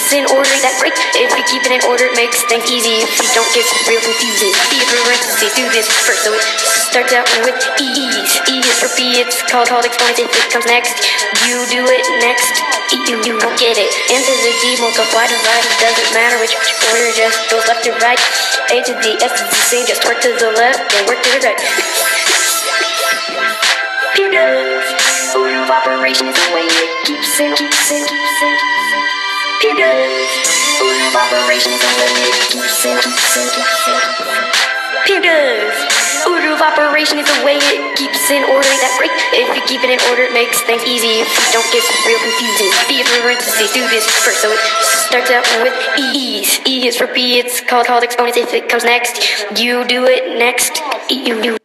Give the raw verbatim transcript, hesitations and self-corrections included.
keeps in order, that's great. If you keep it in order, it makes things easy. If you don't, get real confusing. Be a parentheses, do this first, so it starts out with ease. E is for P, it's called called exponent. If it comes next, you do it next. E, you, you won't get it. N to the D, multiply, divide, it doesn't matter which order, just goes left to right. A to the S is the same, just work to the left, then work to the right. Pewders, order of operation is the way it keeps in, keeps in, keeps in. Pewders, order of operation is the way it keeps in, keeps in, keeps in. Pewders, order of operation is the way it keeps in order, that's great. If you keep it in order, it makes things easy. If you don't, get real confusing. Be a parentheses, do this first, so it starts out with ease. E is for P, it's called called exponent. If it comes next, you do it next. E, you do.